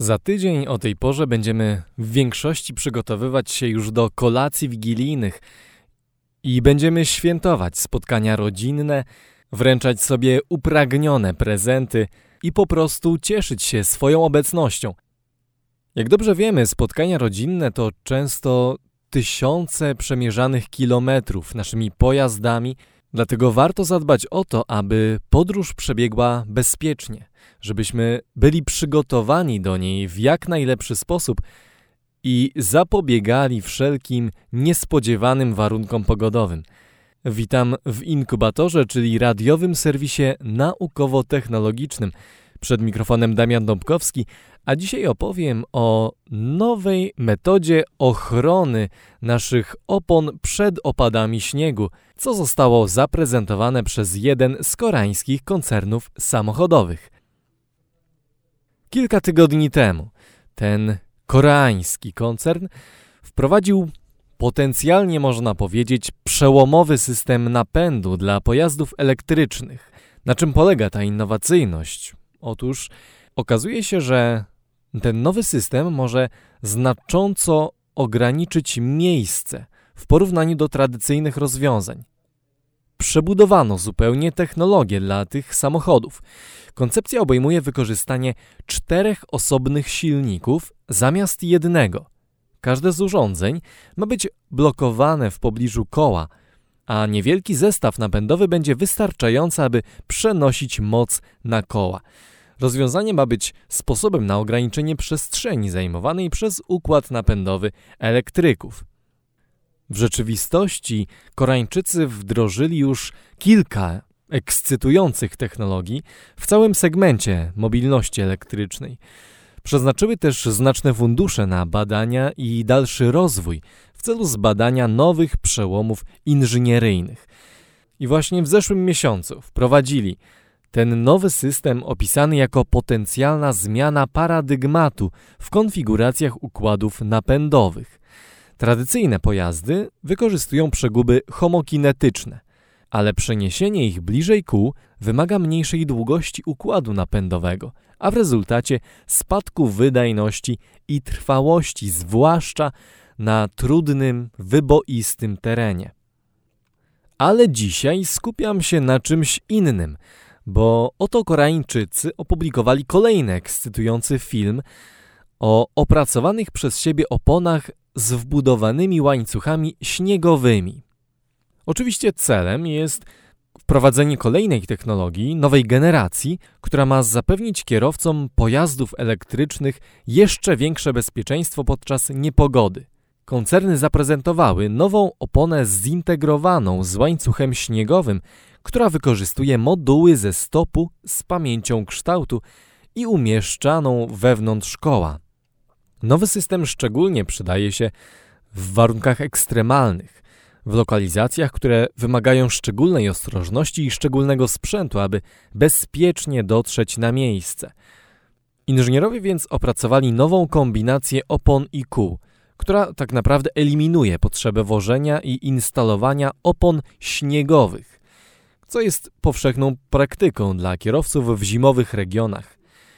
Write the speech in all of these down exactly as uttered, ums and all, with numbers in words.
Za tydzień o tej porze będziemy w większości przygotowywać się już do kolacji wigilijnych i będziemy świętować spotkania rodzinne, wręczać sobie upragnione prezenty i po prostu cieszyć się swoją obecnością. Jak dobrze wiemy, spotkania rodzinne to często tysiące przemierzanych kilometrów naszymi pojazdami, dlatego warto zadbać o to, aby podróż przebiegła bezpiecznie, żebyśmy byli przygotowani do niej w jak najlepszy sposób i zapobiegali wszelkim niespodziewanym warunkom pogodowym. Witam w Inkubatorze, czyli radiowym serwisie naukowo-technologicznym. Przed mikrofonem Damian Dąbkowski, a dzisiaj opowiem o nowej metodzie ochrony naszych opon przed opadami śniegu, co zostało zaprezentowane przez jeden z koreańskich koncernów samochodowych. Kilka tygodni temu ten koreański koncern wprowadził potencjalnie, można powiedzieć, przełomowy system napędu dla pojazdów elektrycznych. Na czym polega ta innowacyjność? Otóż okazuje się, że ten nowy system może znacząco ograniczyć miejsce w porównaniu do tradycyjnych rozwiązań. Przebudowano zupełnie technologię dla tych samochodów. Koncepcja obejmuje wykorzystanie czterech osobnych silników zamiast jednego. Każde z urządzeń ma być blokowane w pobliżu koła, a niewielki zestaw napędowy będzie wystarczający, aby przenosić moc na koła. Rozwiązanie ma być sposobem na ograniczenie przestrzeni zajmowanej przez układ napędowy elektryków. W rzeczywistości Koreańczycy wdrożyli już kilka ekscytujących technologii w całym segmencie mobilności elektrycznej. Przeznaczyły też znaczne fundusze na badania i dalszy rozwój w celu zbadania nowych przełomów inżynieryjnych. I właśnie w zeszłym miesiącu wprowadzili ten nowy system opisany jako potencjalna zmiana paradygmatu w konfiguracjach układów napędowych. Tradycyjne pojazdy wykorzystują przeguby homokinetyczne, ale przeniesienie ich bliżej kół wymaga mniejszej długości układu napędowego, a w rezultacie spadku wydajności i trwałości, zwłaszcza na trudnym, wyboistym terenie. Ale dzisiaj skupiam się na czymś innym, bo oto Koreańczycy opublikowali kolejny ekscytujący film o opracowanych przez siebie oponach z wbudowanymi łańcuchami śniegowymi. Oczywiście celem jest wprowadzenie kolejnej technologii, nowej generacji, która ma zapewnić kierowcom pojazdów elektrycznych jeszcze większe bezpieczeństwo podczas niepogody. Koncerny zaprezentowały nową oponę zintegrowaną z łańcuchem śniegowym, która wykorzystuje moduły ze stopu z pamięcią kształtu i umieszczaną wewnątrz koła. Nowy system szczególnie przydaje się w warunkach ekstremalnych, w lokalizacjach, które wymagają szczególnej ostrożności i szczególnego sprzętu, aby bezpiecznie dotrzeć na miejsce. Inżynierowie więc opracowali nową kombinację opon i kół, która tak naprawdę eliminuje potrzebę wożenia i instalowania opon śniegowych, co jest powszechną praktyką dla kierowców w zimowych regionach.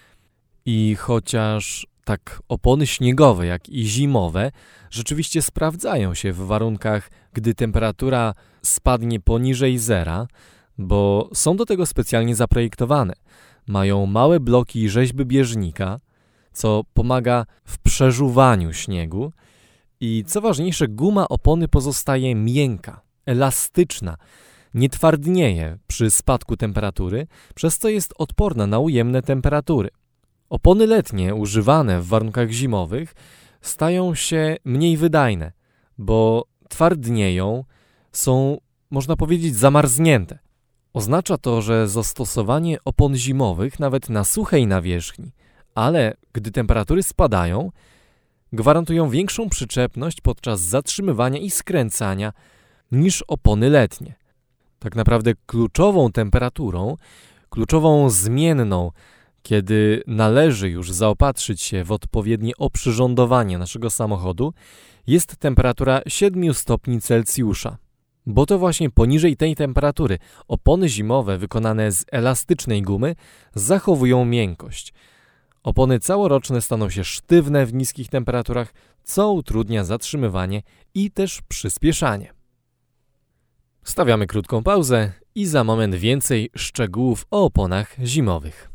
I chociaż tak opony śniegowe, jak i zimowe rzeczywiście sprawdzają się w warunkach, gdy temperatura spadnie poniżej zera, bo są do tego specjalnie zaprojektowane. Mają małe bloki rzeźby bieżnika, co pomaga w przeżuwaniu śniegu i co ważniejsze, guma opony pozostaje miękka, elastyczna, nie twardnieje przy spadku temperatury, przez co jest odporna na ujemne temperatury. Opony letnie używane w warunkach zimowych stają się mniej wydajne, bo twardnieją, są, można powiedzieć, zamarznięte. Oznacza to, że zastosowanie opon zimowych nawet na suchej nawierzchni, ale gdy temperatury spadają, gwarantują większą przyczepność podczas zatrzymywania i skręcania niż opony letnie. Tak naprawdę kluczową temperaturą, kluczową zmienną, kiedy należy już zaopatrzyć się w odpowiednie oprzyrządowanie naszego samochodu, jest temperatura siedem stopni Celsjusza. Bo to właśnie poniżej tej temperatury opony zimowe wykonane z elastycznej gumy zachowują miękkość. Opony całoroczne staną się sztywne w niskich temperaturach, co utrudnia zatrzymywanie i też przyspieszanie. Stawiamy krótką pauzę i za moment więcej szczegółów o oponach zimowych.